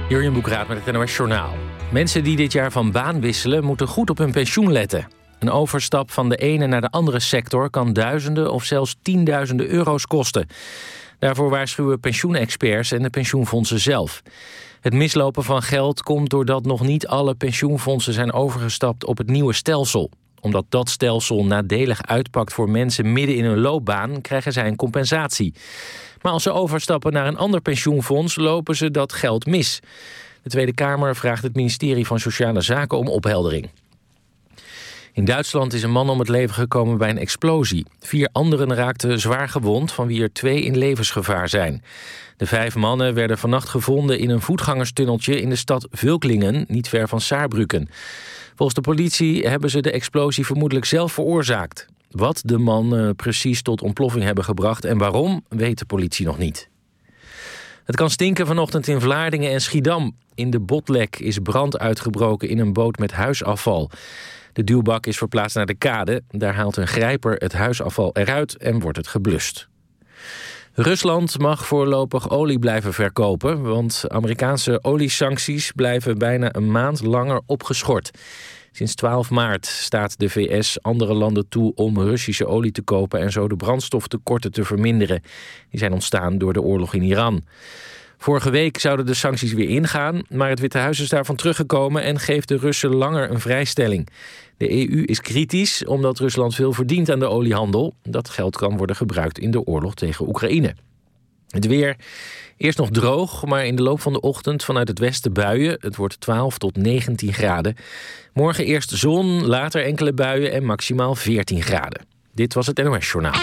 Jurjen Boekraat met het NOS Journaal. Mensen die dit jaar van baan wisselen moeten goed op hun pensioen letten. Een overstap van de ene naar de andere sector kan duizenden of zelfs tienduizenden euro's kosten. Daarvoor waarschuwen pensioenexperts en de pensioenfondsen zelf. Het mislopen van geld komt doordat nog niet alle pensioenfondsen zijn overgestapt op het nieuwe stelsel. Omdat dat stelsel nadelig uitpakt voor mensen midden in hun loopbaan, krijgen zij een compensatie. Maar als ze overstappen naar een ander pensioenfonds, lopen ze dat geld mis. De Tweede Kamer vraagt het ministerie van Sociale Zaken om opheldering. In Duitsland is een man om het leven gekomen bij een explosie. 4 anderen raakten zwaar gewond, van wie er 2 in levensgevaar zijn. De 5 mannen werden vannacht gevonden in een voetgangerstunneltje in de stad Völklingen, niet ver van Saarbrücken. Volgens de politie hebben ze de explosie vermoedelijk zelf veroorzaakt. Wat de man precies tot ontploffing hebben gebracht en waarom, weet de politie nog niet. Het kan stinken vanochtend in Vlaardingen en Schiedam. In de Botlek is brand uitgebroken in een boot met huisafval. De duwbak is verplaatst naar de kade. Daar haalt een grijper het huisafval eruit en wordt het geblust. Rusland mag voorlopig olie blijven verkopen, want Amerikaanse oliesancties blijven bijna een maand langer opgeschort. Sinds 12 maart staat de VS andere landen toe om Russische olie te kopen en zo de brandstoftekorten te verminderen. Die zijn ontstaan door de oorlog in Iran. Vorige week zouden de sancties weer ingaan, maar het Witte Huis is daarvan teruggekomen en geeft de Russen langer een vrijstelling. De EU is kritisch omdat Rusland veel verdient aan de oliehandel. Dat geld kan worden gebruikt in de oorlog tegen Oekraïne. Het weer, eerst nog droog, maar in de loop van de ochtend vanuit het westen buien. Het wordt 12 tot 19 graden. Morgen eerst zon, later enkele buien en maximaal 14 graden. Dit was het NOS Journaal.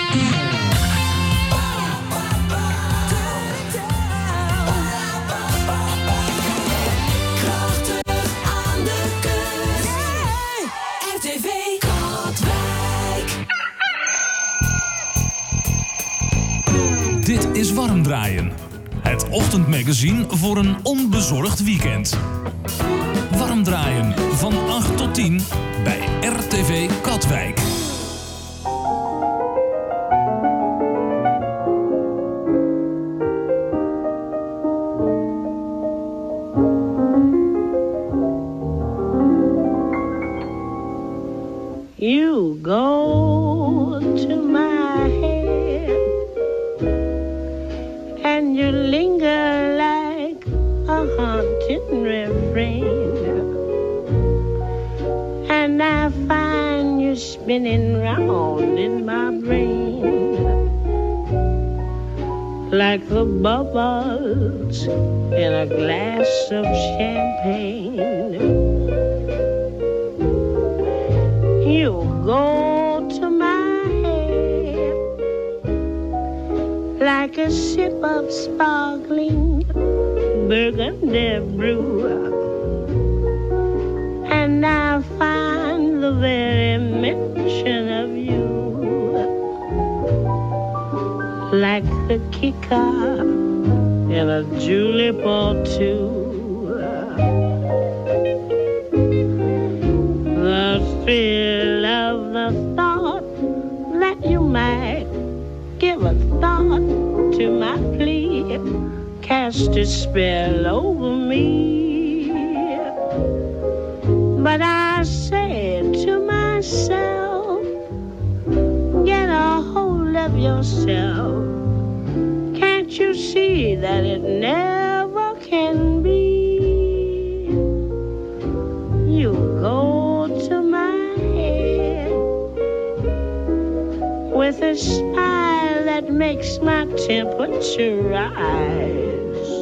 Dit is Warm Draaien. Het ochtendmagazine voor een onbezorgd weekend. Warm Draaien van 8 tot 10 bij RTV Katwijk. You go to my head and you linger like a haunting refrain, and I find you spinning round in my brain like the bubbles in a glass of champagne. You go to my head like a sip of sparkling burgundy brew, and I find the very mention of you like the kicker in a julep or two. The thrill of the thought that you might give a thought to my plea cast a spell over me. But I said to myself, get a hold of yourself. Can't you see that it never can be? You go to my head with a smile that makes my temperature rise,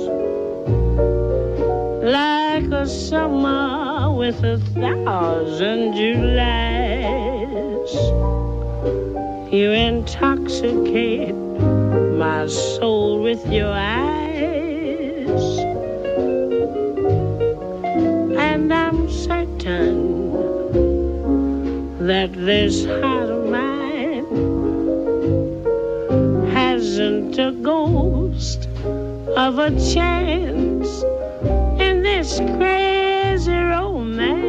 like a summer with 1,000 Julys. You intoxicate my soul with your eyes, and I'm certain that this heart of mine hasn't a ghost of a chance in this crazy romance.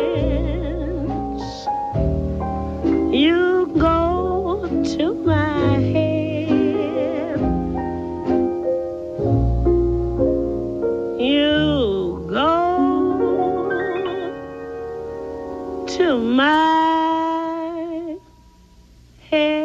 You go to my head, you my head.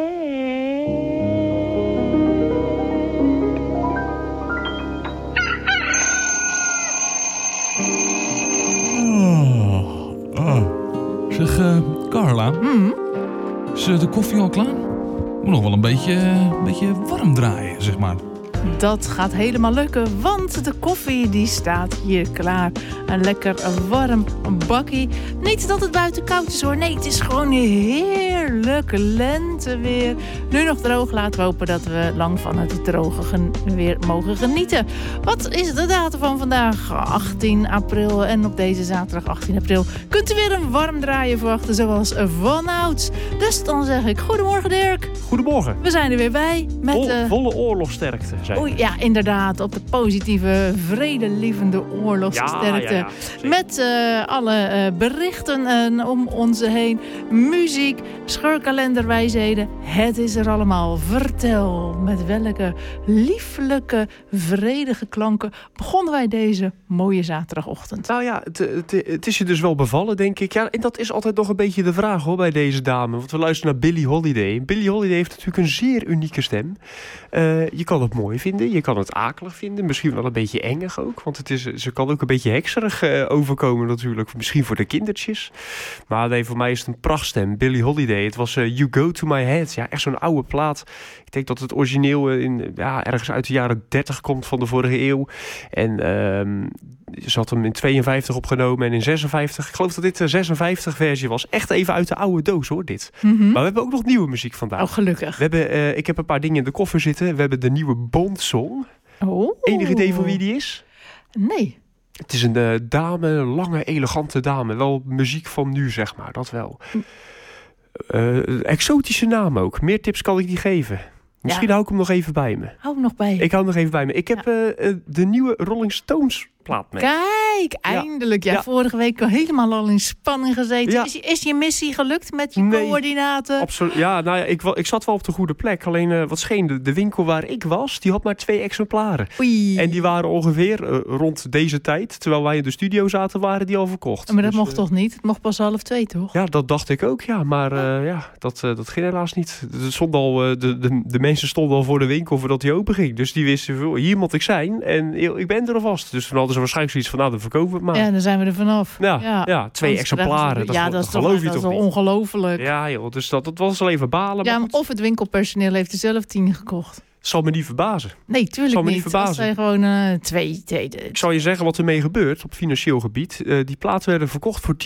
Zeg, Carla, is de koffie al klaar? Moet nog wel een beetje warm draaien, zeg maar. Dat gaat helemaal lukken, want de koffie die staat hier klaar. Een lekker warm bakkie. Niet dat het buiten koud is hoor, nee, het is gewoon heerlijk lenteweer. Nu nog droog, laten we hopen dat we lang van het droge weer mogen genieten. Wat is de datum van vandaag? 18 april en op deze zaterdag 18 april kunt u weer een warm draaien verwachten zoals vanouds. Dus dan zeg ik goedemorgen Dirk. Goedemorgen. We zijn er weer bij met volle oorlogsterkte. Oei, ja, inderdaad. Op de positieve, vredelievende oorlogssterkte. Ja, met alle berichten om ons heen. Muziek, scheurkalenderwijsheden. Het is er allemaal. Vertel, met welke lieflijke, vredige klanken begonnen wij deze mooie zaterdagochtend? Nou ja, het is je dus wel bevallen, denk ik. Ja, en dat is altijd nog een beetje de vraag hoor, bij deze dame. Want we luisteren naar Billie Holiday. Billie Holiday heeft natuurlijk een zeer unieke stem. Je kan het mooi vinden, je kan het akelig vinden. Misschien wel een beetje engig ook. Want ze kan ook een beetje hekserig overkomen natuurlijk. Misschien voor de kindertjes. Maar nee, voor mij is het een prachtstem. Billie Holiday. Het was You Go To My Head. Ja, echt zo'n oude plaat. Ik denk dat het origineel ergens uit de jaren 30 komt van de vorige eeuw. En ze had hem in 52 opgenomen en in 56. Ik geloof dat dit de 56 versie was. Echt even uit de oude doos hoor, dit. Mm-hmm. Maar we hebben ook nog nieuwe muziek vandaag. Oh, gelukkig. Ik heb een paar dingen in de koffer zitten. We hebben de nieuwe Bond-song. Oh. Enig idee van wie die is? Nee. Het is een dame, een lange, elegante dame. Wel muziek van nu, zeg maar. Dat wel. Exotische naam ook. Meer tips kan ik niet geven. Misschien hou ik hem nog even bij me. Hou hem nog bij je. Ik hou hem nog even bij me. Ik heb de nieuwe Rolling Stones plaat mee. Kijk, eindelijk. Ja, vorige week helemaal al in spanning gezeten. Ja. Is je missie gelukt met je coördinaten? Absoluut. Ja, nou ja, ik zat wel op de goede plek. Alleen wat scheen, de winkel waar ik was, die had maar 2 exemplaren. Oei. En die waren ongeveer rond deze tijd, terwijl wij in de studio zaten, waren die al verkocht. Maar dat mocht toch niet? Het mocht pas 1:30, toch? Ja, dat dacht ik ook, ja. Maar dat ging helaas niet. De mensen stonden al voor de winkel voordat die open ging. Dus die wisten, hier moet ik zijn. En ik ben er alvast. Dus dan hadden ze waarschijnlijk zoiets van, nou, dan verkopen we het maar. Ja, dan zijn we er vanaf. Ja, 2 exemplaren. Dat geloof je toch niet? Ongelooflijk. Ja, joh, dus dat was al even balen. Ja, maar of het winkelpersoneel heeft er zelf 10 gekocht. Zal me niet verbazen. Nee, tuurlijk niet. Verbazen. Dat zijn gewoon 2. Ik zal je zeggen wat ermee gebeurt op financieel gebied. Die platen werden verkocht voor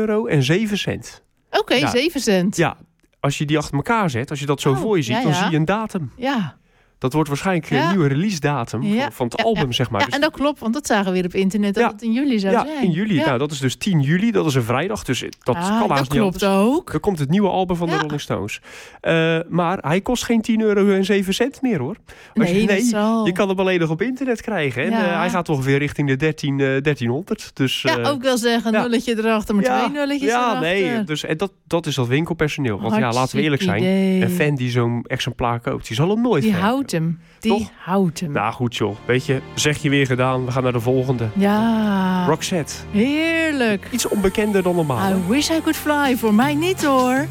€10,07. Oké, 7 cent. Ja, als je die achter elkaar zet, als je dat zo voor je ziet, dan zie je een datum. Ja. Dat wordt waarschijnlijk een nieuwe release datum van het album, zeg maar. Ja, en dat klopt, want dat zagen we weer op internet dat het in juli zou zijn. Ja, in juli. Nou, dat is dus 10 juli, dat is een vrijdag. Dus dat kan haast niet klopt anders. Ook. Dan komt het nieuwe album van de Rolling Stones. Maar hij kost geen €10,07 meer, hoor. Je kan hem alleen nog op internet krijgen. En hij gaat ongeveer richting de 1300. Dus, ook wel zeggen, nulletje erachter, maar 2 nulletjes erachter. Nee, dus, en dat is dat winkelpersoneel. Want laten we eerlijk zijn, een fan die zo'n exemplaar koopt, die zal hem nooit Die houdt hem. Houdt hem. Nou goed joh, weet je, zeg je weer gedaan. We gaan naar de volgende. Ja. Roxette. Heerlijk. Iets onbekender dan normaal. I wish I could fly. Voor mij niet hoor.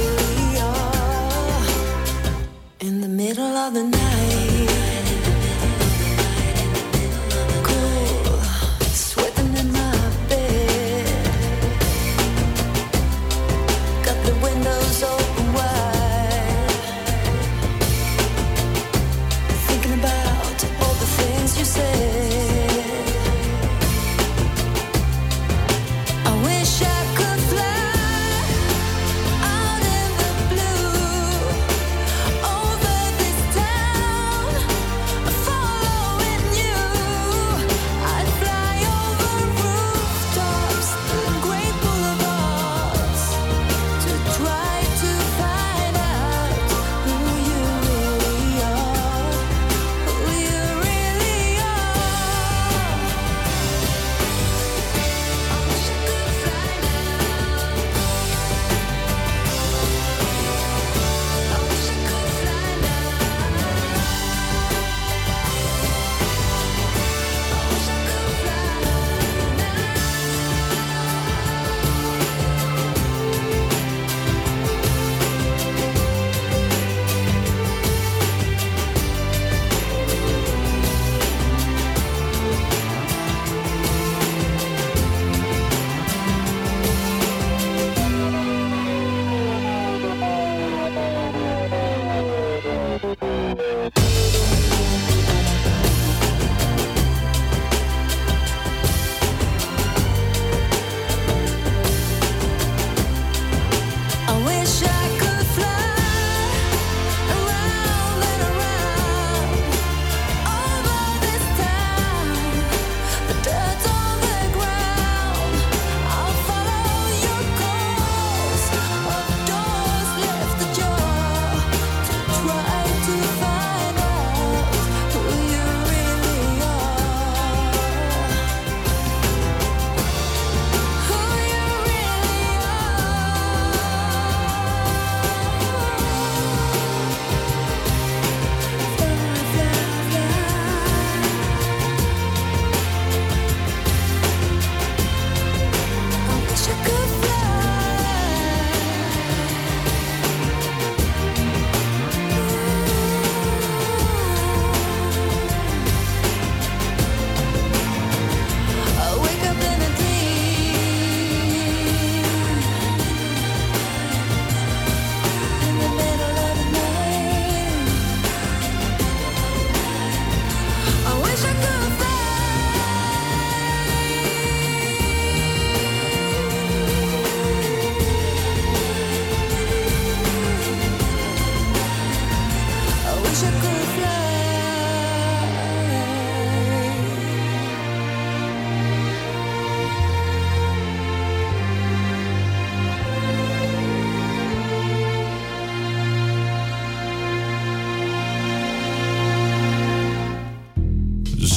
In the middle of the night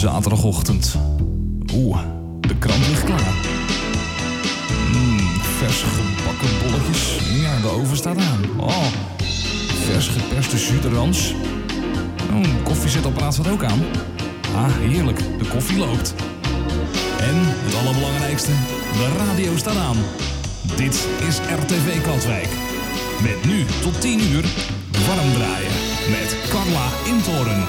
zaterdagochtend. De krant ligt klaar. Vers gebakken bolletjes. Ja, de oven staat aan. Vers geperste jus. Koffiezetapparaat staat ook aan. Heerlijk. De koffie loopt. En het allerbelangrijkste, de radio staat aan. Dit is RTV Katwijk. Met nu tot 10 uur warm draaien met Carla Intoren.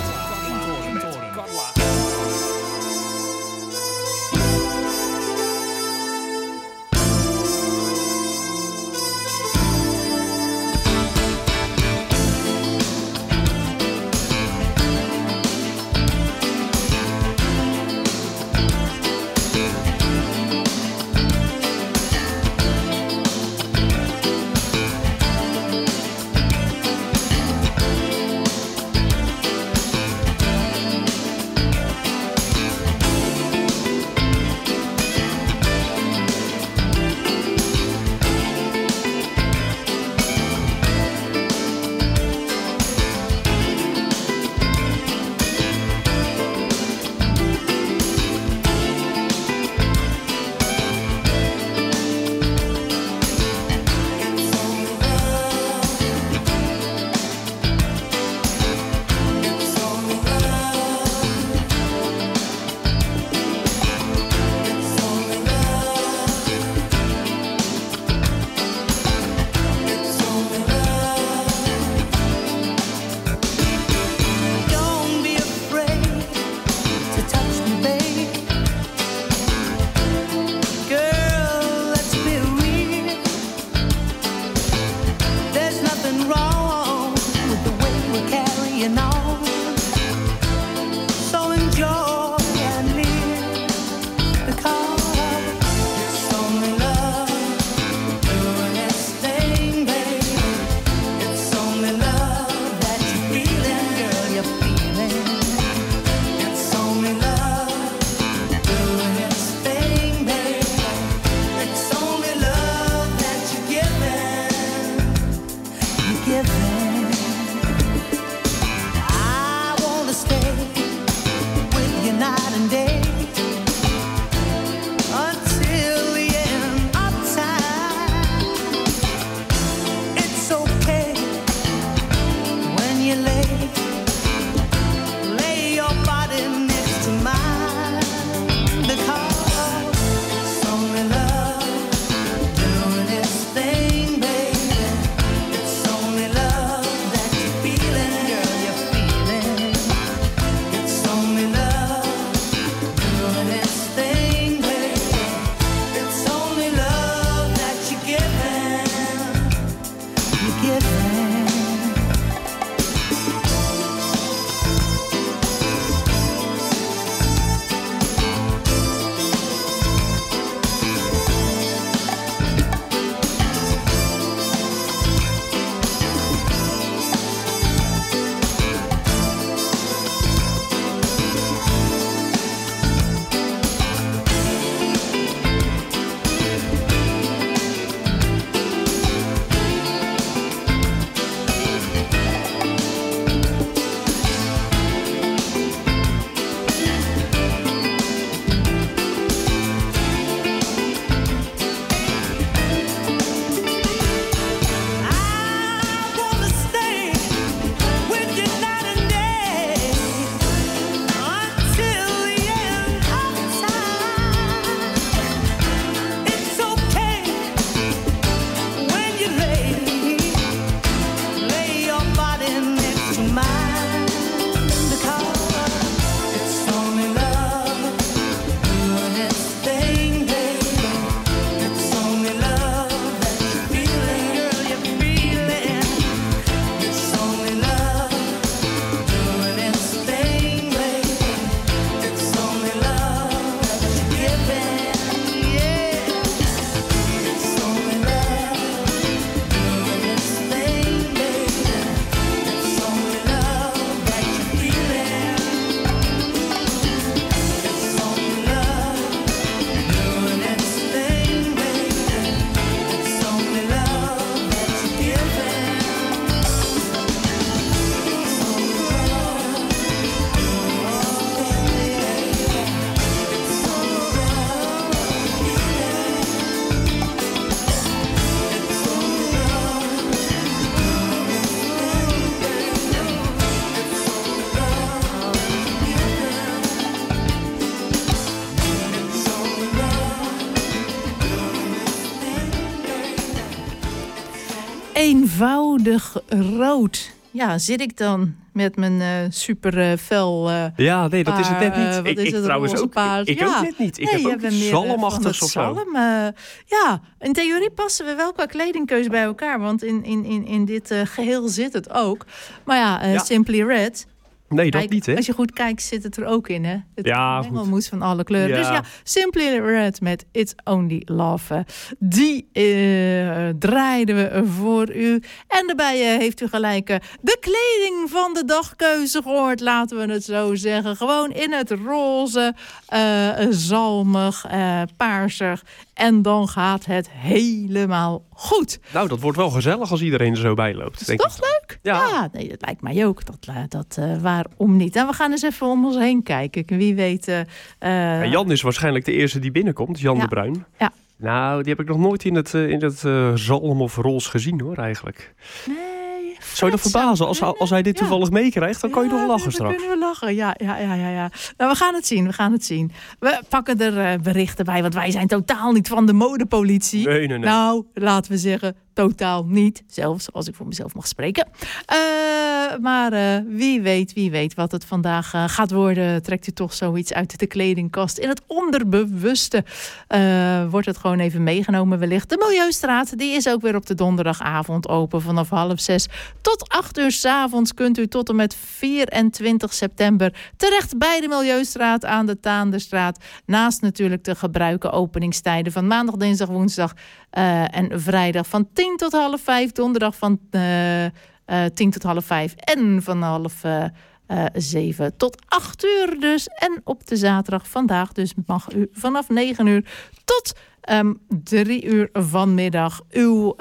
eenvoudig rood. Ja, zit ik dan met mijn super fel... ja, nee, dat is het net niet. Wat is het, trouwens ook. Ik ook net niet. Ik heb ook iets zalmachtigs of zo. Ja, in theorie passen we wel qua kledingkeuze bij elkaar. Want in dit geheel zit het ook. Maar ja, Simply Red... Nee, dat niet, hè? Als je goed kijkt, zit het er ook in, hè? Het mengelmoes van alle kleuren. Ja. Dus ja, Simply Red met It's Only Love. Die draaiden we voor u. En daarbij heeft u gelijk de kleding van de dagkeuze gehoord. Laten we het zo zeggen. Gewoon in het roze, zalmig, paarsig. En dan gaat het helemaal goed. Nou, dat wordt wel gezellig als iedereen er zo bij loopt. Is dat toch leuk? Ja, nee, dat lijkt mij ook. Waarom niet? En we gaan eens even om ons heen kijken. Wie weet... Jan is waarschijnlijk de eerste die binnenkomt. Jan de Bruin. Ja. Nou, die heb ik nog nooit in het zalm of roze gezien, hoor, eigenlijk. Nee. Zou je dat verbazen? Als hij dit toevallig meekrijgt, dan kan je nog lachen straks. Dan kunnen we lachen, ja. Nou, we gaan het zien. We pakken er berichten bij, want wij zijn totaal niet van de modepolitie. Nee. Nou, laten we zeggen, totaal niet. Zelfs als ik voor mezelf mag spreken. Maar wie weet wat het vandaag gaat worden. Trekt u toch zoiets uit de kledingkast. In het onderbewuste wordt het gewoon even meegenomen wellicht. De Milieustraat, die is ook weer op de donderdagavond open. Vanaf 5:30 tot 8:00 's avonds kunt u tot en met 24 september... terecht bij de Milieustraat aan de Taanderstraat. Naast natuurlijk de gebruiken openingstijden van maandag, dinsdag, woensdag... en vrijdag van 10 tot 4:30, donderdag van 10 tot 4:30 en van 6:30 tot 8:00 dus. En op de zaterdag vandaag dus mag u vanaf 9:00 tot 3:00 vanmiddag uw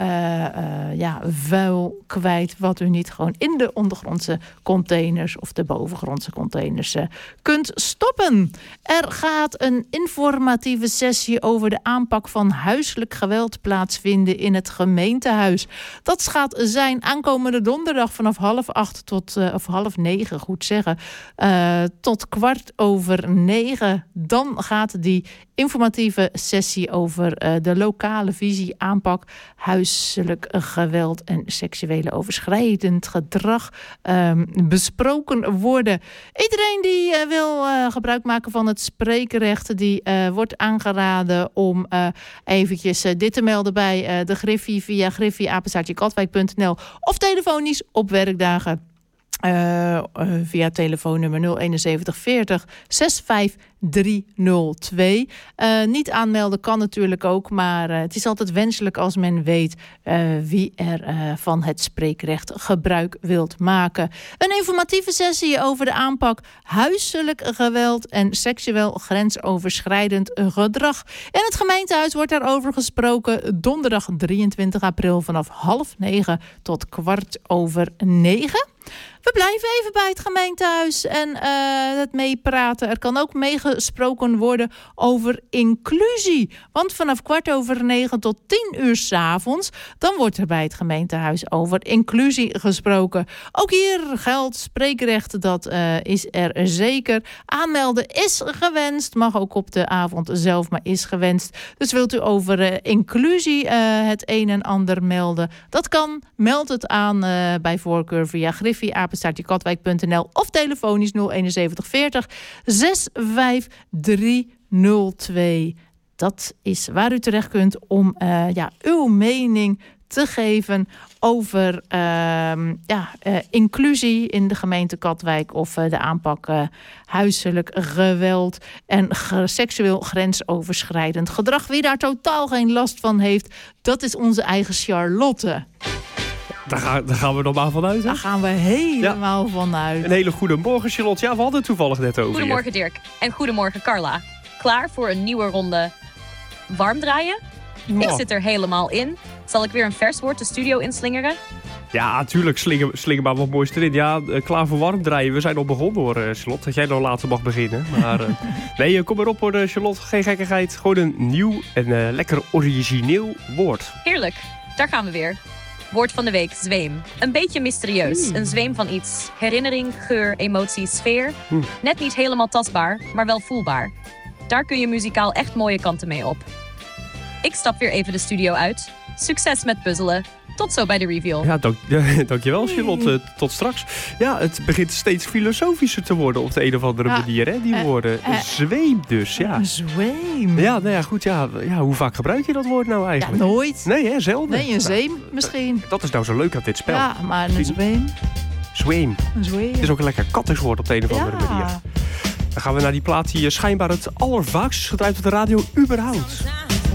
vuil kwijt... wat u niet gewoon in de ondergrondse containers... of de bovengrondse containers kunt stoppen. Er gaat een informatieve sessie over de aanpak van huiselijk geweld plaatsvinden... in het gemeentehuis. Dat gaat zijn aankomende donderdag vanaf 8:30 tot 8:30, goed zeggen... tot 8:15. Dan gaat die informatieve sessie over de lokale visie, aanpak, huiselijk geweld en seksuele overschrijdend gedrag besproken worden. Iedereen die wil gebruik maken van het spreekrecht, die wordt aangeraden om eventjes dit te melden bij de Griffie via griffie@katwijk.nl of telefonisch op werkdagen. Via telefoonnummer 071 40 65 302. Niet aanmelden kan natuurlijk ook, maar het is altijd wenselijk als men weet wie er van het spreekrecht gebruik wilt maken. Een informatieve sessie over de aanpak huiselijk geweld en seksueel grensoverschrijdend gedrag. In het gemeentehuis wordt daarover gesproken donderdag 23 april vanaf 8:30 tot 9:15. We blijven even bij het gemeentehuis en het meepraten. Er kan ook meegesproken worden over inclusie. Want vanaf 8:15 tot 10:00 's avonds... dan wordt er bij het gemeentehuis over inclusie gesproken. Ook hier geldt spreekrecht, dat is er zeker. Aanmelden is gewenst. Mag ook op de avond zelf, maar is gewenst. Dus wilt u over inclusie het een en ander melden? Dat kan. Meld het aan bij voorkeur via griffie@katwijk.nl of telefonisch 071 40 65 302. Dat is waar u terecht kunt om uw mening te geven over inclusie in de gemeente Katwijk of de aanpak huiselijk geweld en seksueel grensoverschrijdend gedrag. Wie daar totaal geen last van heeft, dat is onze eigen Charlotte. Daar gaan we nog maar vanuit, hè? Daar gaan we helemaal vanuit. Een hele goede morgen, Charlotte. Ja, we hadden het toevallig net over. Goedemorgen, Dirk. En goedemorgen, Carla. Klaar voor een nieuwe ronde warm draaien? Ja. Ik zit er helemaal in. Zal ik weer een vers woord de studio inslingeren? Ja, natuurlijk. Slinger maar wat moois erin. Ja, klaar voor warm draaien. We zijn al begonnen, hoor, Charlotte. Dat jij nou later mag beginnen. Maar nee, kom maar op, hoor, Charlotte. Geen gekkigheid. Gewoon een nieuw en lekker origineel woord. Heerlijk. Daar gaan we weer. Woord van de week, zweem. Een beetje mysterieus. Een zweem van iets. Herinnering, geur, emotie, sfeer. Net niet helemaal tastbaar, maar wel voelbaar. Daar kun je muzikaal echt mooie kanten mee op. Ik stap weer even de studio uit. Succes met puzzelen. Tot zo bij de reveal. Ja, dankjewel Charlotte. Tot straks. Ja, het begint steeds filosofischer te worden op de een of andere manier. Hè? Die woorden. Zweem dus, ja. Zweem. Ja, nou ja, goed. Ja, hoe vaak gebruik je dat woord nou eigenlijk? Ja, nooit. Nee, hè, zelden. Nee, een zeem misschien. Dat is nou zo leuk aan dit spel. Ja, maar een zweem. Zweem. Een zweem. Het is ook een lekker katterswoord op de een of andere manier. Dan gaan we naar die plaat die schijnbaar het allervaakst is gedraaid op de radio überhaupt.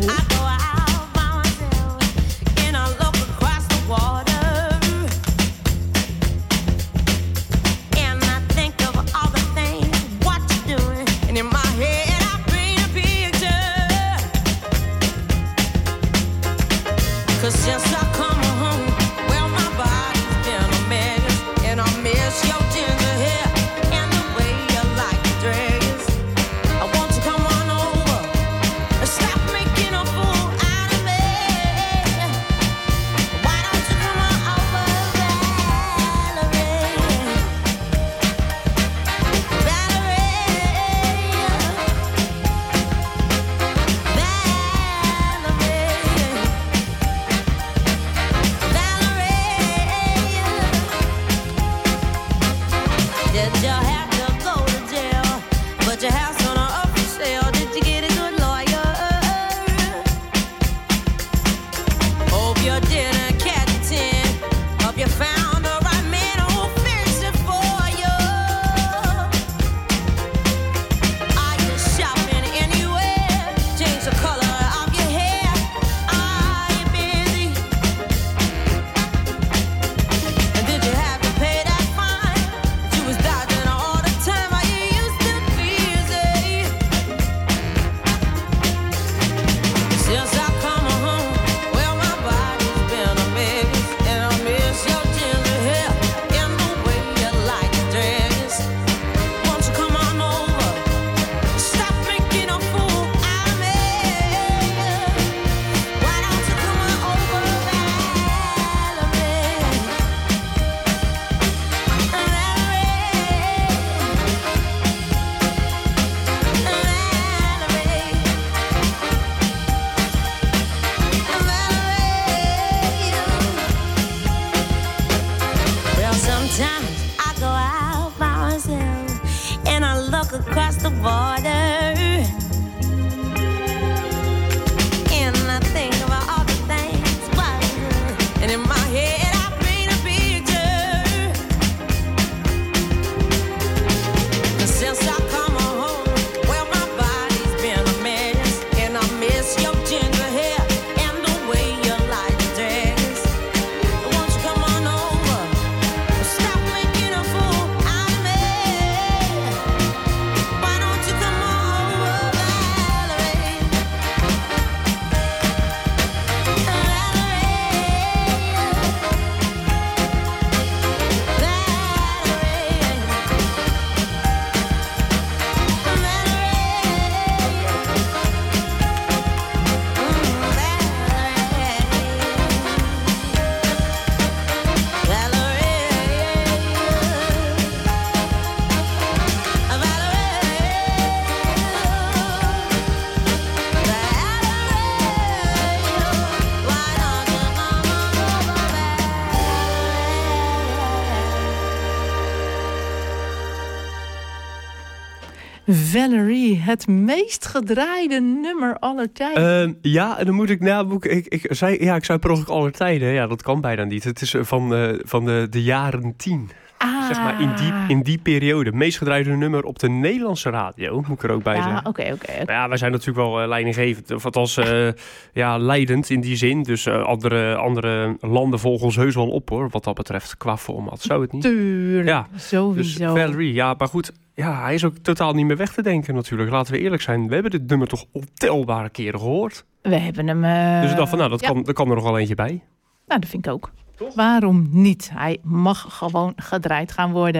Valerie, het meest gedraaide nummer aller tijden. Ja, en dan moet ik ik zei per ongeluk aller tijden. Ja, dat kan bijna niet. Het is van de jaren 10. Zeg maar in die periode. Meest gedraaide nummer op de Nederlandse radio, moet ik er ook bij zeggen. Oké. Ja, wij zijn natuurlijk wel leidinggevend. Of althans, leidend in die zin. Dus andere landen volgen ons heus wel op, hoor. Wat dat betreft, qua format. Zou het niet? Tuurlijk, ja, sowieso. Dus Valerie, ja, maar goed. Ja, hij is ook totaal niet meer weg te denken natuurlijk. Laten we eerlijk zijn. We hebben dit nummer toch ontelbare keren gehoord. We hebben hem... Dus ik dacht van, dat kan er nog wel eentje bij. Nou, dat vind ik ook. Toch? Waarom niet? Hij mag gewoon gedraaid gaan worden.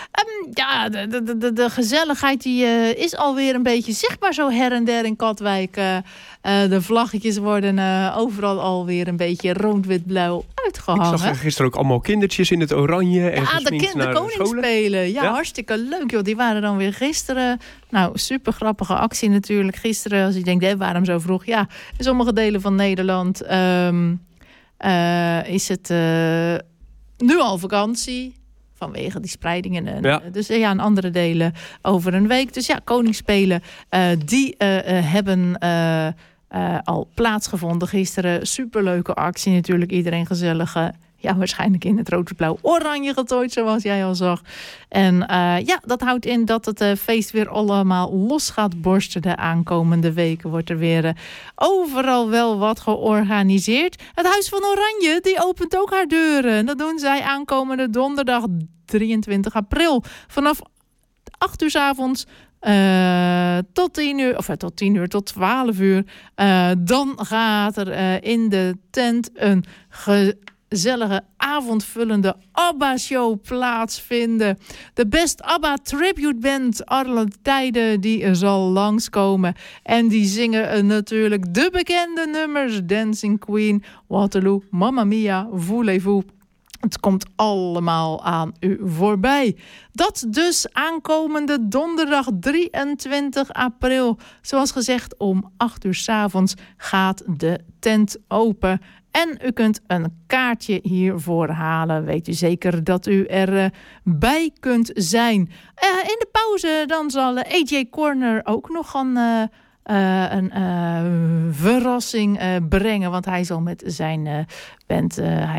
De gezelligheid die is alweer een beetje zichtbaar zo her en der in Katwijk. De vlaggetjes worden overal alweer een beetje rood-wit-blauw uitgehangen. Ik zag gisteren ook allemaal kindertjes in het oranje. En de koningsspelen. Ja, hartstikke leuk. Joh. Die waren dan weer gisteren. Nou, super grappige actie natuurlijk. Gisteren, als je denkt, waarom zo vroeg? Ja, in sommige delen van Nederland... is het nu al vakantie. Vanwege die spreidingen. Dus in andere delen over een week. Dus Koningsspelen, die hebben al plaatsgevonden gisteren. Superleuke actie natuurlijk. Iedereen gezellig. Waarschijnlijk in het rood-blauw-oranje getooid, zoals jij al zag. En dat houdt in dat het feest weer allemaal los gaat borsten. De aankomende weken wordt er weer overal wel wat georganiseerd. Het Huis van Oranje, die opent ook haar deuren. Dat doen zij aankomende donderdag 23 april. Vanaf 8 uur 's avonds tot 10 uur, of tot 10 uur, tot 12 uur. Dan gaat er in de tent een gezellige avondvullende ABBA-show plaatsvinden. De Best ABBA Tribute Band alle tijden die zal langskomen. En die zingen natuurlijk de bekende nummers Dancing Queen, Waterloo, Mamma Mia, Voulez-vous. Het komt allemaal aan u voorbij. Dat dus aankomende donderdag 23 april. Zoals gezegd, om 8 uur 's avonds gaat de tent open. En u kunt een kaartje hiervoor halen. Weet u zeker dat u erbij kunt zijn. In de pauze dan zal AJ Corner ook nog een verrassing brengen. Want hij zal met zijn band...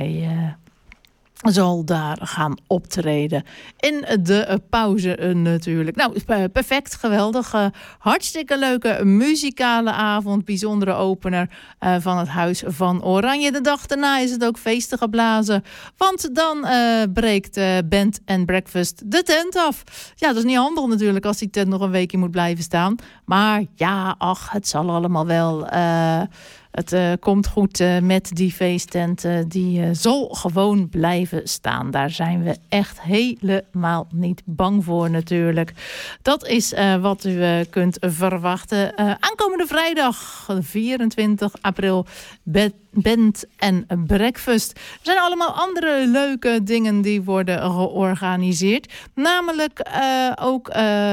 zal daar gaan optreden. In de pauze natuurlijk. Nou, perfect, geweldig. Hartstikke leuke muzikale avond. Bijzondere opener van het Huis van Oranje. De dag daarna is het ook feesten geblazen. Want dan breekt Band and Breakfast de tent af. Ja, dat is niet handig natuurlijk als die tent nog een weekje moet blijven staan. Maar ja, het zal allemaal wel... Het komt goed met die feesttent. Die zal gewoon blijven staan. Daar zijn we echt helemaal niet bang voor natuurlijk. Dat is wat u kunt verwachten. Aankomende vrijdag 24 april Band and Breakfast. Er zijn allemaal andere leuke dingen die worden georganiseerd. Namelijk ook...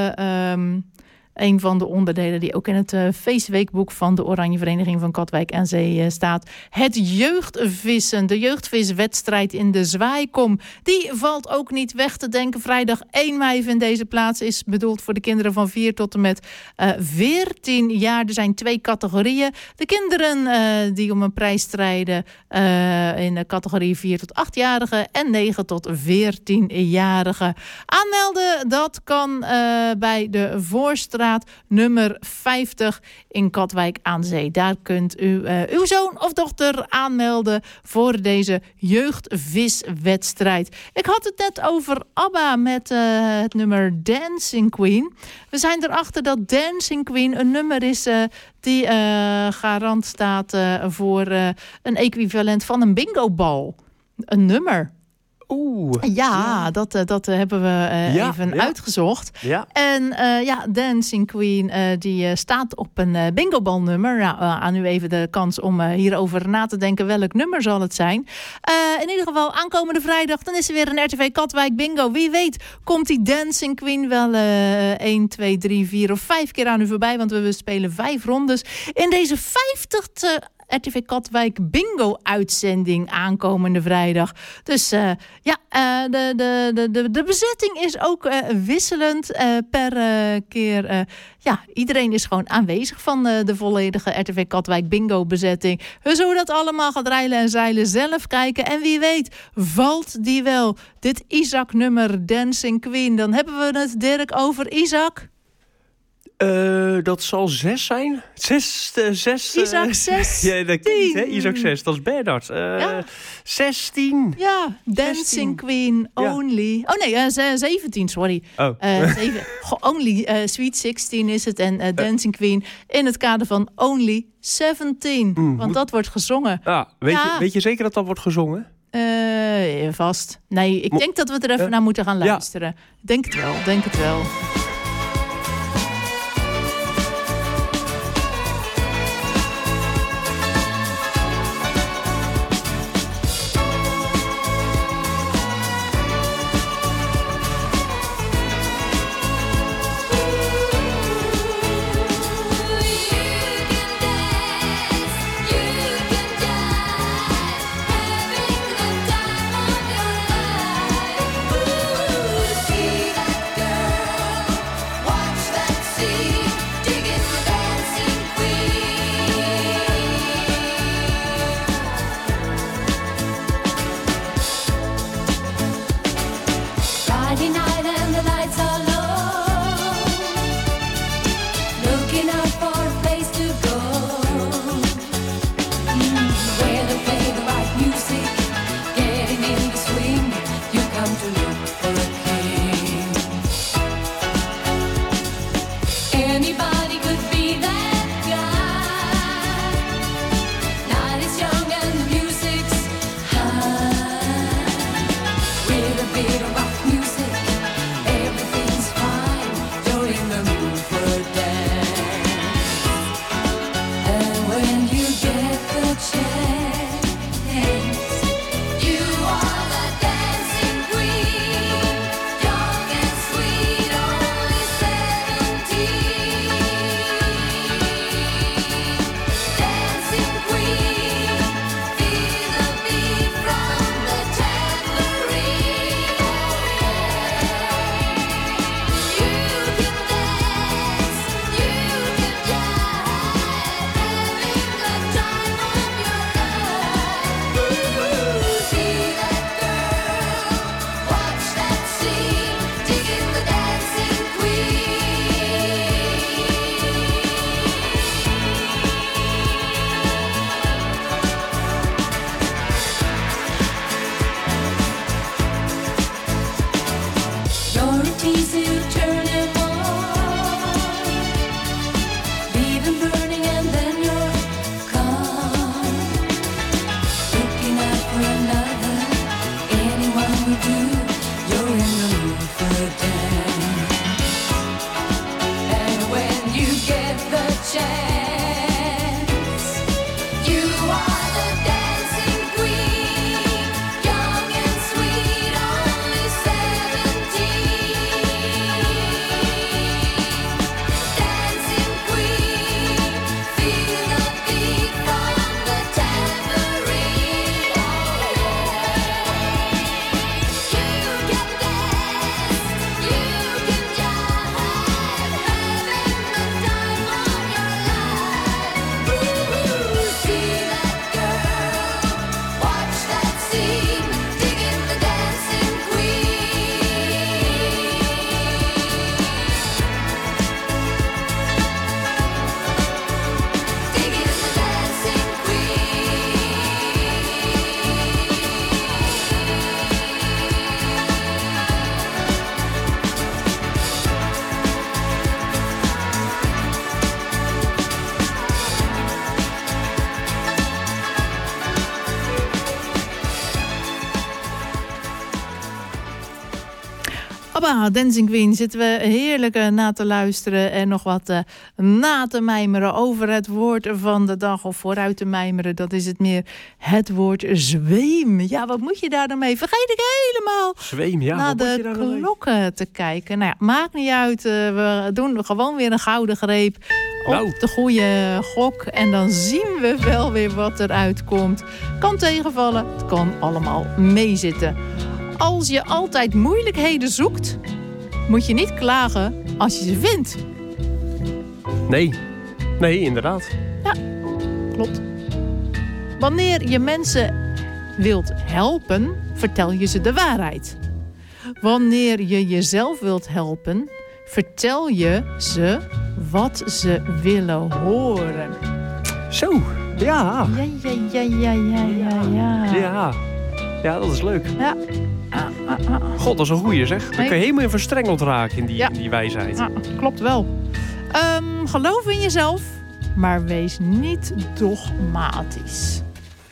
een van de onderdelen die ook in het feestweekboek van de Oranje Vereniging van Katwijk aan Zee staat. Het jeugdvissen, de jeugdviswedstrijd in de Zwaaikom. Die valt ook niet weg te denken. Vrijdag 1 mei in deze plaats is bedoeld voor de kinderen van 4 tot en met 14 jaar. Er zijn 2 categorieën. De kinderen die om een prijs strijden in de categorie 4 tot 8-jarigen en 9 tot 14-jarigen. Aanmelden, dat kan bij de Voorstraat nummer 50 in Katwijk aan Zee. Daar kunt u uw zoon of dochter aanmelden voor deze jeugdviswedstrijd. Ik had het net over ABBA met het nummer Dancing Queen. We zijn erachter dat Dancing Queen een nummer is die garant staat voor een equivalent van een bingobal. Een nummer. Ja, dat hebben we even uitgezocht. Ja. En Dancing Queen die staat op een bingobalnummer. Nou, aan u even de kans om hierover na te denken welk nummer zal het zijn. In ieder geval aankomende vrijdag, dan is er weer een RTV Katwijk bingo. Wie weet komt die Dancing Queen wel 1, 2, 3, 4 of 5 keer aan u voorbij. Want we spelen 5 rondes in deze 50e RTV Katwijk bingo-uitzending aankomende vrijdag. Dus de bezetting is ook wisselend per keer. Iedereen is gewoon aanwezig van de volledige RTV Katwijk bingo-bezetting. We zullen dat allemaal gaan rijlen en zeilen zelf kijken. En wie weet, valt die wel. Dit Isaac-nummer Dancing Queen. Dan hebben we het, Dirk, over Isaac. Dat zal 6 zijn. 6. Isaac 6. Ja, dat niet, hè? Isaac 6, dat is Bernard. 16. Ja, Dancing 16. Queen Only. Oh nee, 17, sorry. Only Sweet 16 is het. En Dancing Queen in het kader van Only 17. Want dat wordt gezongen. Weet je zeker dat dat wordt gezongen? Vast. Nee, ik denk dat we er even naar moeten gaan luisteren. Denk het wel. ABBA, Dancing Queen, zitten we heerlijk na te luisteren en nog wat na te mijmeren over het woord van de dag. Of vooruit te mijmeren, dat is het meer het woord zweem. Ja, wat moet je daar dan mee? Vergeet ik helemaal Zweem, ja. naar de klokken te kijken. Nou ja, maakt niet uit. We doen gewoon weer een gouden greep op de goede gok. En dan zien we wel weer wat eruit komt. Kan tegenvallen, het kan allemaal meezitten. Als je altijd moeilijkheden zoekt, moet je niet klagen als je ze vindt. Nee, inderdaad. Ja, klopt. Wanneer je mensen wilt helpen, vertel je ze de waarheid. Wanneer je jezelf wilt helpen, vertel je ze wat ze willen horen. Zo, ja. Ja, dat is leuk. Ja. God, dat is een goeie, zeg. Dan kan je helemaal in verstrengeld raken in die wijsheid. Ja, klopt wel. Geloof in jezelf, maar wees niet dogmatisch.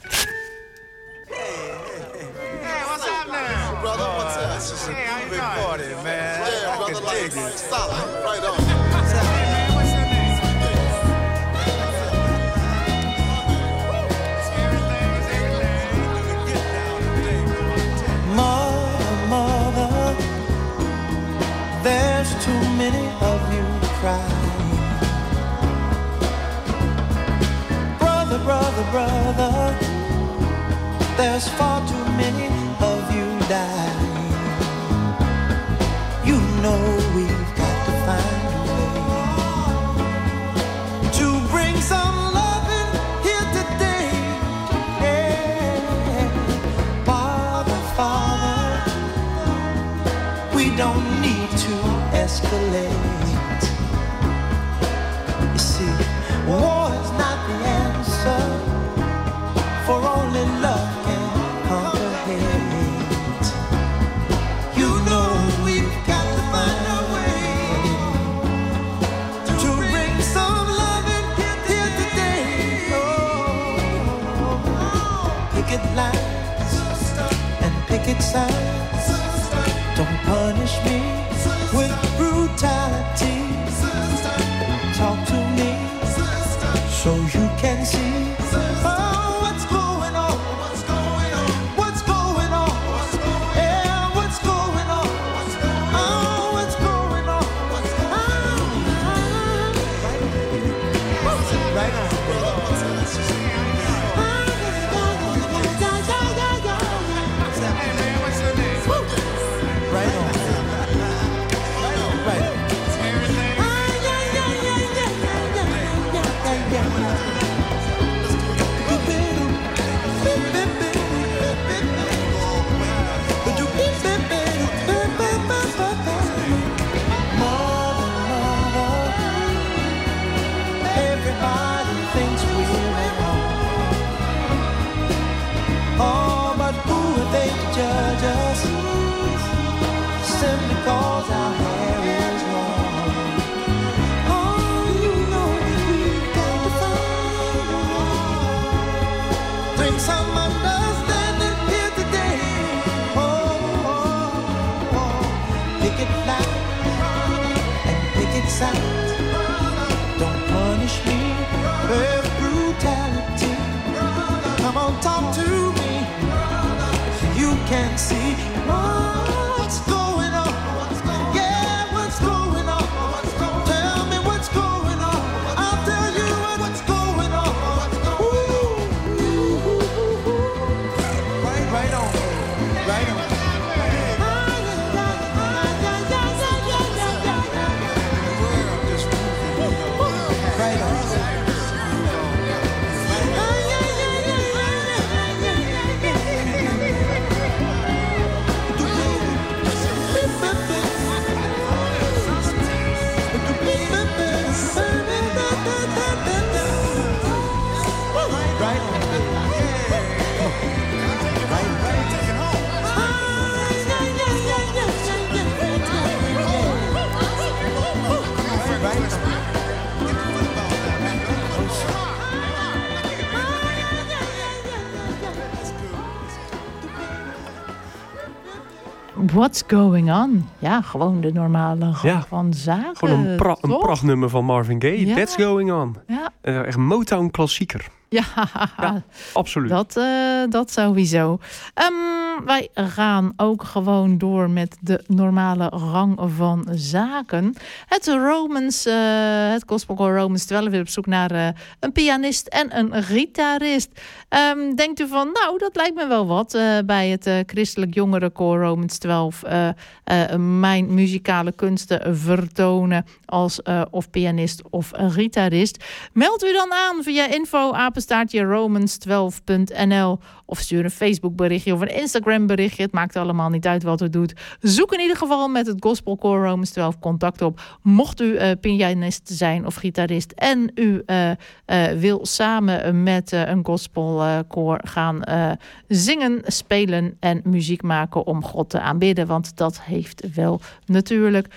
There's too many of you crying. Brother, brother, brother, there's far too many of you dying. You know we've got to find a way to bring some love in here today. Yeah. Father, Father, we don't need to escalate. You see, war is not the answer, for only love can conquer hate. You know we've got to find a way to bring some love in here today. Oh, picket lines and picket signs, don't punish me with brutality. Talk to me so you can see what's going on. What's going on? Yeah, what's going on? Oh, what's going on? Right on. Right on. Judge us simply cause our hair is long. Oh, you know we've got to find a way. Bring some understanding here today. Pick it loud and pick it sound. Don't punish me with brutality. Come on, talk to me. You can see what's going on. Yeah, what's going on? Tell me what's going on. I'll tell you what's going on. Ooh. Right on. Right on. Right on. What's Going On? Ja, gewoon de normale gang van zaken. Gewoon een prachtnummer van Marvin Gaye. Ja. That's Going On. Ja. Echt Motown klassieker. Ja, absoluut. Dat sowieso. Wij gaan ook gewoon door met de normale gang van zaken. Het Gospelkoor Romans 12 is op zoek naar een pianist en een gitarist. Denkt u van, nou, dat lijkt me wel wat bij het christelijk jongerenkoor Romans 12 mijn muzikale kunsten vertonen als of pianist of gitarist. Meld u dan aan via info@romans12.nl of stuur een Facebook berichtje of een Instagram berichtje. Het maakt allemaal niet uit wat u doet. Zoek in ieder geval met het Gospelkoor Romans 12 contact op. Mocht u pianist zijn of gitarist en u wil samen met een gospelkoor gaan zingen, spelen en muziek maken om God te aanbidden. Want dat heeft wel natuurlijk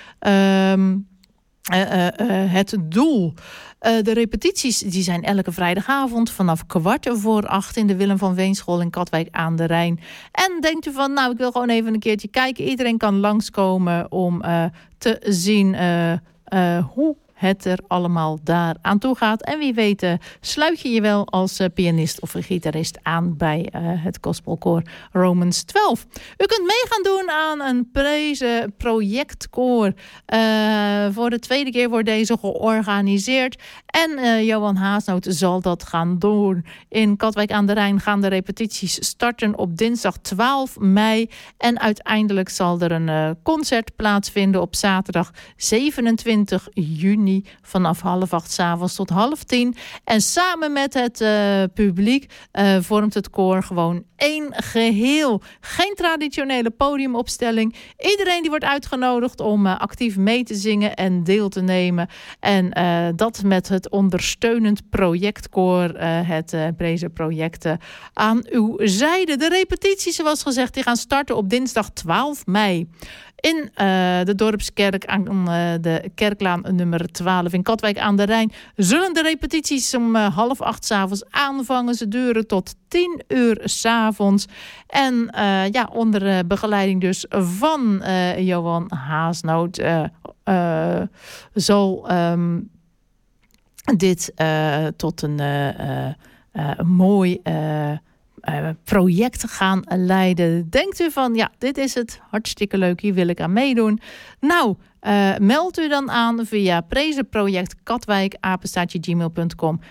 het doel. De repetities die zijn elke vrijdagavond vanaf 7:15 in de Willem van Veenschool in Katwijk aan de Rijn. En denkt u van, nou, ik wil gewoon even een keertje kijken. Iedereen kan langskomen om te zien hoe het er allemaal daar aan toe gaat. En wie weet sluit je je wel als pianist of gitarist aan bij het gospelkoor Romans 12. U kunt mee gaan doen aan een Praise projectkoor. Voor de tweede keer wordt deze georganiseerd. En Johan Haasnoot zal dat gaan doen. In Katwijk aan de Rijn gaan de repetities starten op dinsdag 12 mei. En uiteindelijk zal er een concert plaatsvinden op zaterdag 27 juni. Vanaf 7:30 s'avonds tot 9:30. En samen met het publiek vormt het koor gewoon één geheel. Geen traditionele podiumopstelling. Iedereen die wordt uitgenodigd om actief mee te zingen en deel te nemen. En dat met het ondersteunend projectkoor, het Praise project aan uw zijde. De repetities, zoals gezegd, die gaan starten op dinsdag 12 mei. In de Dorpskerk aan de Kerklaan nummer 12 in Katwijk aan de Rijn zullen de repetities om 7:30 s'avonds aanvangen. Ze duren tot 10:00 s'avonds. En onder begeleiding dus van Johan Haasnoot zal dit tot een mooi project gaan leiden. Denkt u van, ja, dit is het, hartstikke leuk, hier wil ik aan meedoen. Nou, meld u dan aan via prezeprojectkatwijk@gmail.com.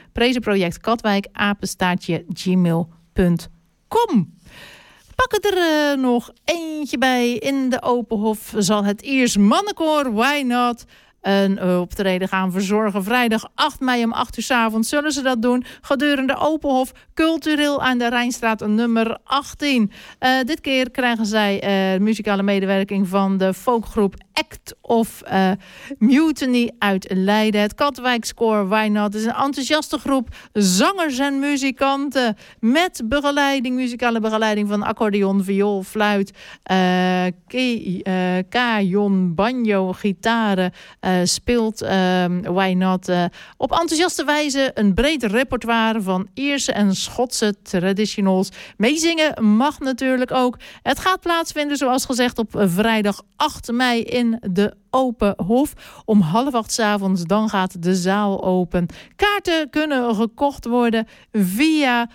prezeprojectkatwijk@gmail.com. Pakken er nog eentje bij. In de Openhof zal het Iers Mannenkoor Why Not een optreden gaan verzorgen. Vrijdag 8 mei om 8:00 s'avonds zullen ze dat doen. Gedurende Openhof, cultureel aan de Rijnstraat nummer 18. Dit keer krijgen zij muzikale medewerking van de folkgroep Act of Mutiny uit Leiden. Het Katwijkskoor Why Not is een enthousiaste groep zangers en muzikanten met begeleiding, muzikale begeleiding van accordeon, viool, fluit, kajon, banjo, gitaren. Speelt Why Not op enthousiaste wijze een breed repertoire van Ierse en Schotse traditionals. Meezingen mag natuurlijk ook. Het gaat plaatsvinden, zoals gezegd, op vrijdag 8 mei in de Openhof. Om 7:30 s'avonds, dan gaat de zaal open. Kaarten kunnen gekocht worden via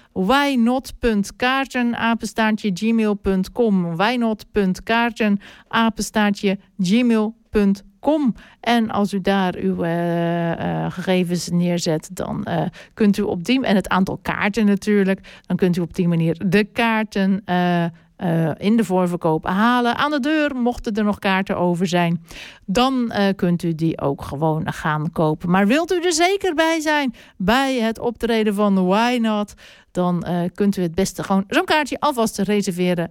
whynot.kaarten@gmail.com. whynot.kaarten@gmail.com. En als u daar uw gegevens neerzet, dan kunt u op die en het aantal kaarten natuurlijk, dan kunt u op die manier de kaarten in de voorverkoop halen. Aan de deur, mochten er nog kaarten over zijn, dan kunt u die ook gewoon gaan kopen. Maar wilt u er zeker bij zijn bij het optreden van Why Not, dan kunt u het beste gewoon zo'n kaartje alvast reserveren.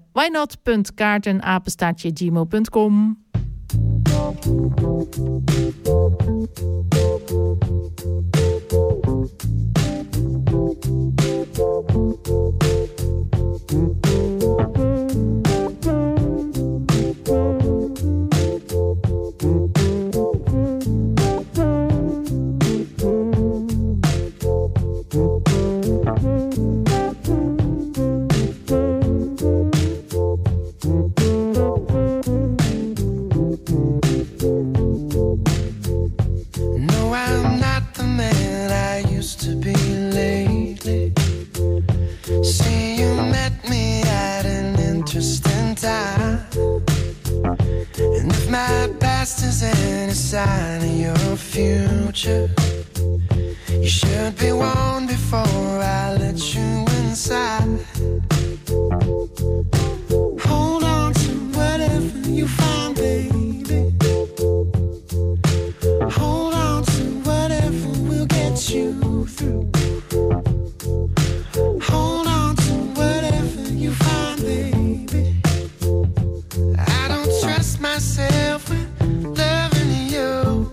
whynot.kaarten@gmail.com. And if my past is any sign of your future, you should be warned before I let you inside. Hold on to whatever you find, baby. Hold on to whatever will get you through. Hold on to whatever you find, baby. I don't trust myself with loving you.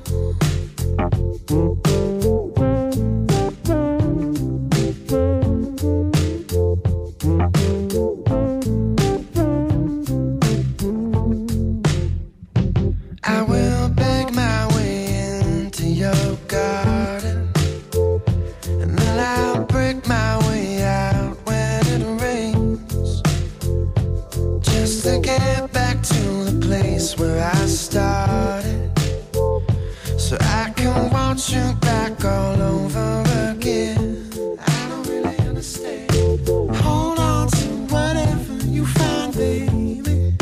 I will beg my way into your garden, and then I'll break my way out when it rains, just to get back to the place where I started, so I can want you back all over again. I don't really understand. Hold on to whatever you find, baby.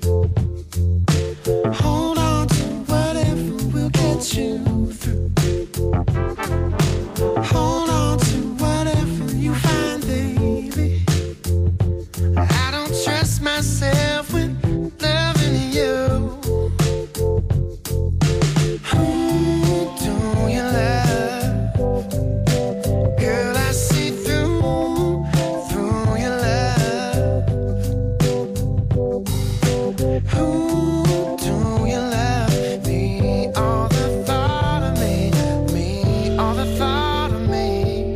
Hold on to whatever will get you through. Hold on to whatever you find, baby. I don't trust myself with loving you. Who do you love? Girl, I see through your love. Who do you love? Me or the thought of me? Me or the thought of me?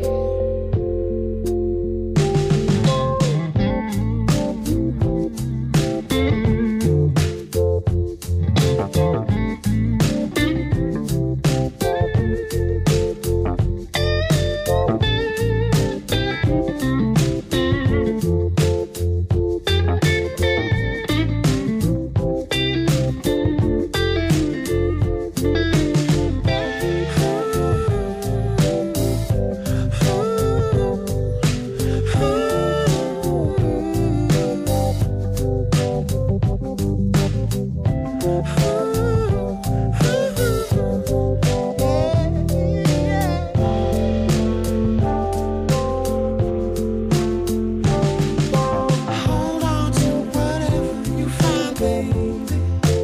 Hold on to whatever you find, baby.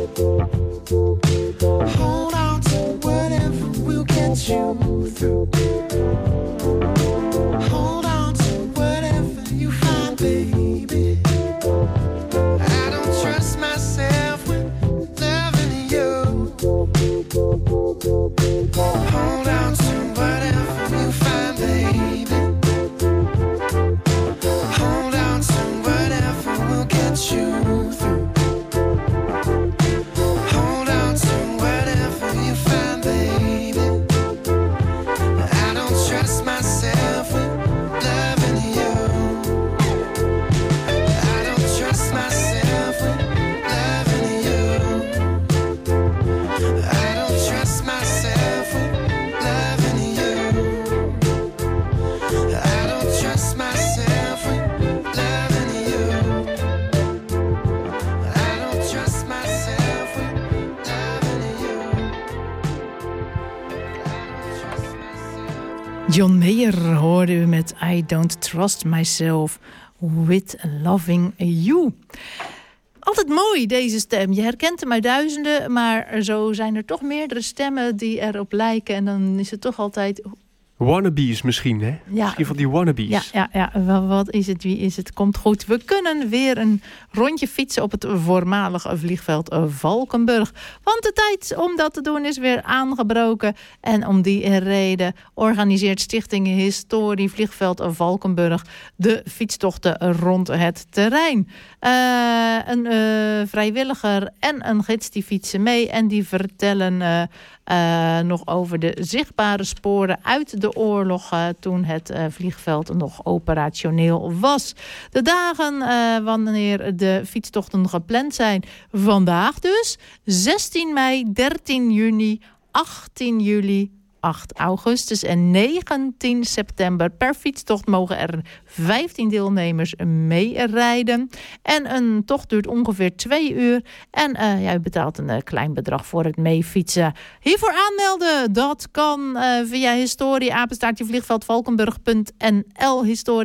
Hold on to whatever will get you through. Hold on to whatever you find, baby. I don't trust myself with loving you. Hold on to whatever you find, baby. Hold on to whatever will get you through. Hold on to whatever you find, baby. I don't trust myself with loving you. I don't trust myself with loving you. I don't trust myself with loving you. I don't trust myself with loving you. I don't trust myself with loving you. John Mayer hoorde u met I Don't Trust Myself With Loving You. Altijd mooi, deze stem. Je herkent hem uit duizenden, maar zo zijn er toch meerdere stemmen die erop lijken. En dan is het toch altijd... Wannabes misschien, hè? Ja. Misschien van die wannabes. Ja. Wat is het? Wie is het? Komt goed. We kunnen weer een rondje fietsen op het voormalige vliegveld Valkenburg. Want de tijd om dat te doen is weer aangebroken. En om die reden organiseert Stichting Historie Vliegveld Valkenburg de fietstochten rond het terrein. Een vrijwilliger en een gids die fietsen mee en die vertellen nog over de zichtbare sporen uit de oorlog toen het vliegveld nog operationeel was. De dagen wanneer de fietstochten gepland zijn. Vandaag dus 16 mei, 13 juni, 18 juli, 8 augustus en 19 september. Per fietstocht mogen er 15 deelnemers meerijden. En een tocht duurt ongeveer 2 uur. En u betaalt een klein bedrag voor het meefietsen. Hiervoor aanmelden, dat kan via historie-vliegveldvalkenburg.nl.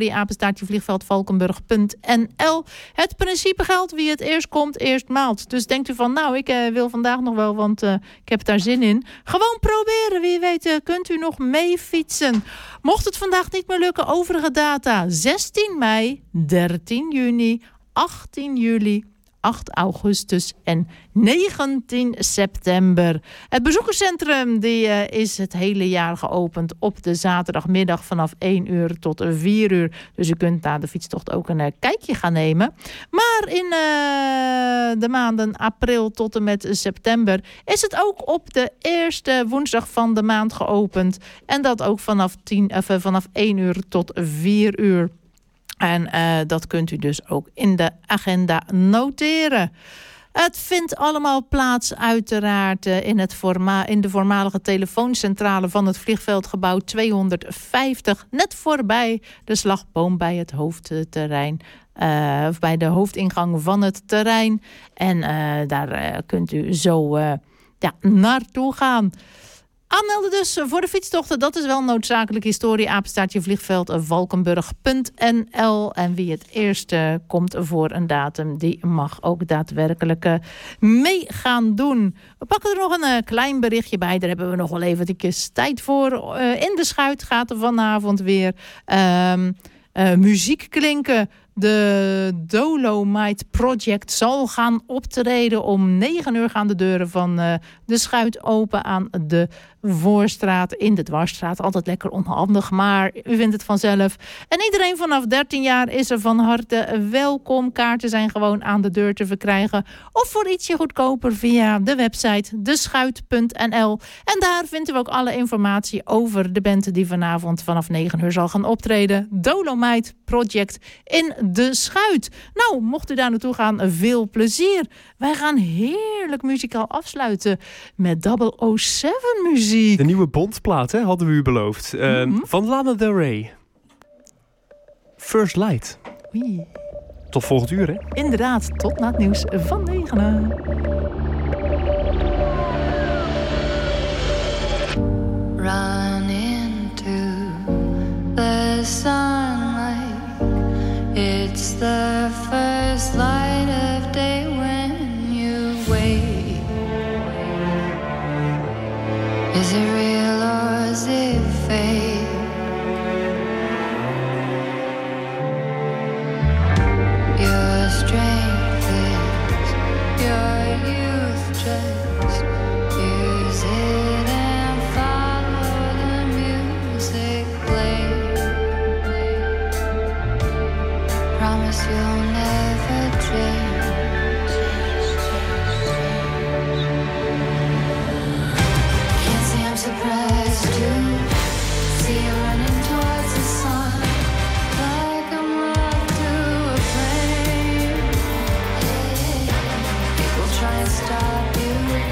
Historie-vliegveldvalkenburg.nl. Het principe geldt, wie het eerst komt, eerst maalt. Dus denkt u van, nou, ik wil vandaag nog wel, want ik heb daar zin in. Gewoon proberen, wie weet kunt u nog mee fietsen. Mocht het vandaag niet meer lukken, overige data. 16 mei, 13 juni, 18 juli, 8 augustus en 19 september. Het bezoekerscentrum is het hele jaar geopend op de zaterdagmiddag vanaf 1 uur tot 4 uur. Dus u kunt na de fietstocht ook een kijkje gaan nemen. Maar in de maanden april tot en met september is het ook op de eerste woensdag van de maand geopend. En dat ook vanaf 1 uur tot 4 uur. En dat kunt u dus ook in de agenda noteren. Het vindt allemaal plaats uiteraard in de voormalige telefooncentrale van het vliegveldgebouw 250. Net voorbij de slagboom bij het hoofdterrein. Of bij de hoofdingang van het terrein. En daar kunt u zo naartoe gaan. Aanmelden dus voor de fietstochten, dat is wel noodzakelijk. Historie-vliegveldvalkenburg.nl. En wie het eerst komt voor een datum, die mag ook daadwerkelijk mee gaan doen. We pakken er nog een klein berichtje bij. Daar hebben we nog wel eventjes tijd voor. In de Schuit gaat er vanavond weer muziek klinken. De Dolomite Project zal gaan optreden. Om 9 uur gaan de deuren van de Schuit open aan de Voorstraat in de Dwarsstraat. Altijd lekker onhandig, maar u vindt het vanzelf. En iedereen vanaf 13 jaar is er van harte welkom. Kaarten zijn gewoon aan de deur te verkrijgen. Of voor ietsje goedkoper via de website deschuit.nl. En daar vindt u ook alle informatie over de band die vanavond vanaf 9 uur zal gaan optreden. Dolomite Project in de Schuit. Nou, mocht u daar naartoe gaan, veel plezier. Wij gaan heerlijk muzikaal afsluiten met 007 muziek. De nieuwe Bondplaat, hè, hadden we u beloofd. Van Lana Del Rey. First Light. Oei. Tot volgend uur, hè? Inderdaad, tot na het nieuws van 9. Run into the sunlight. It's the first light of day when you wake. Is it real or is it fake? Your strength is your youth, just use it and follow the music play. Promise you'll never change. Surprised to see you running towards the sun, like a moth to a flame. People try and stop you.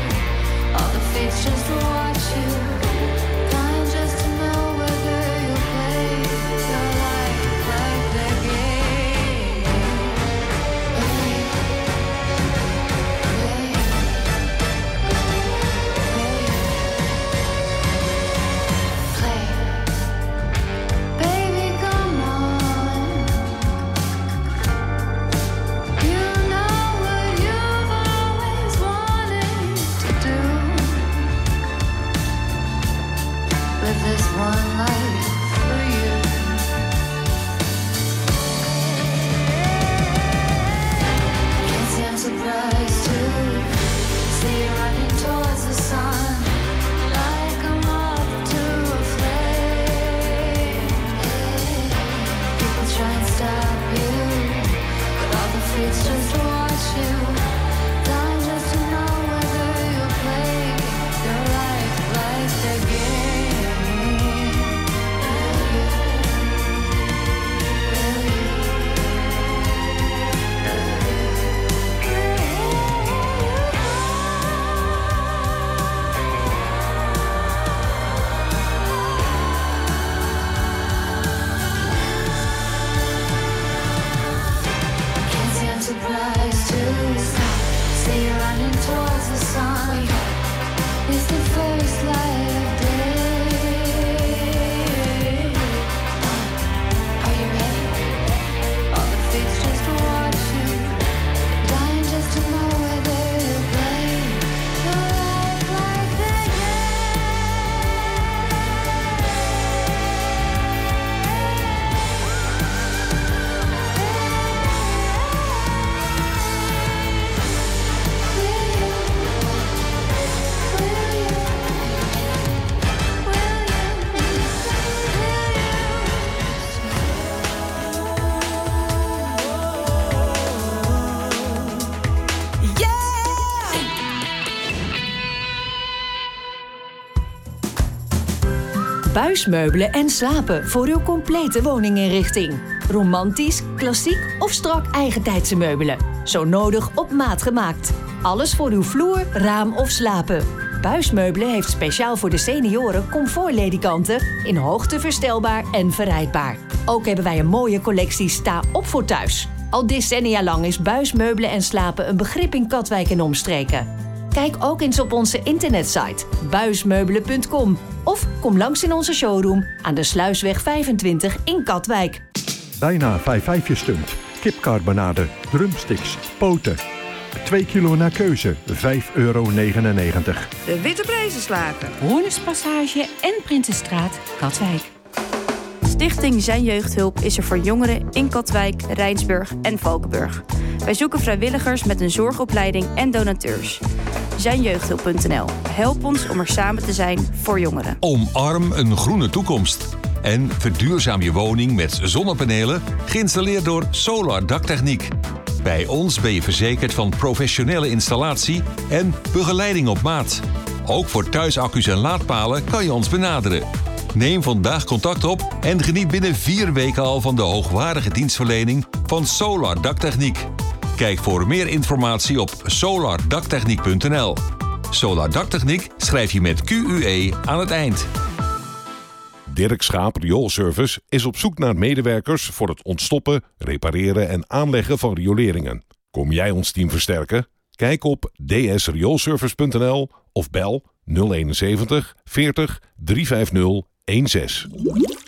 running towards the sun. It's the first light of day. Are you ready? All the fates just watching, dying just to know whether to play your life like the Buismeubelen en slapen voor uw complete woninginrichting. Romantisch, klassiek of strak eigentijdse meubelen. Zo nodig op maat gemaakt. Alles voor uw vloer, raam of slapen. Buismeubelen heeft speciaal voor de senioren comfortledikanten in hoogte verstelbaar en verrijdbaar. Ook hebben wij een mooie collectie sta op voor thuis. Al decennia lang is buismeubelen en slapen een begrip in Katwijk en omstreken. Kijk ook eens op onze internetsite buismeubelen.com of kom langs in onze showroom aan de Sluisweg 25 in Katwijk. Bijna 5-5 stunt, kipcarbonade, drumsticks, poten. 2 kilo naar keuze, €5,99. De Witte Prijzenslager. Hoornerspassage en Prinsenstraat, Katwijk. Stichting Zijn Jeugdhulp is er voor jongeren in Katwijk, Rijnsburg en Valkenburg. Wij zoeken vrijwilligers met een zorgopleiding en donateurs. Zijnjeugdhulp.nl. Help ons om er samen te zijn voor jongeren. Omarm een groene toekomst. En verduurzaam je woning met zonnepanelen, geïnstalleerd door Solar Daktechniek. Bij ons ben je verzekerd van professionele installatie en begeleiding op maat. Ook voor thuisaccu's en laadpalen kan je ons benaderen. Neem vandaag contact op en geniet binnen 4 weken al van de hoogwaardige dienstverlening van Solar Daktechniek. Kijk voor meer informatie op solardaktechniek.nl. Solar Daktechniek schrijf je met QUE aan het eind. Dirk Schaap Rioolservice is op zoek naar medewerkers voor het ontstoppen, repareren en aanleggen van rioleringen. Kom jij ons team versterken? Kijk op dsrioolservice.nl of bel 071 40 350 16.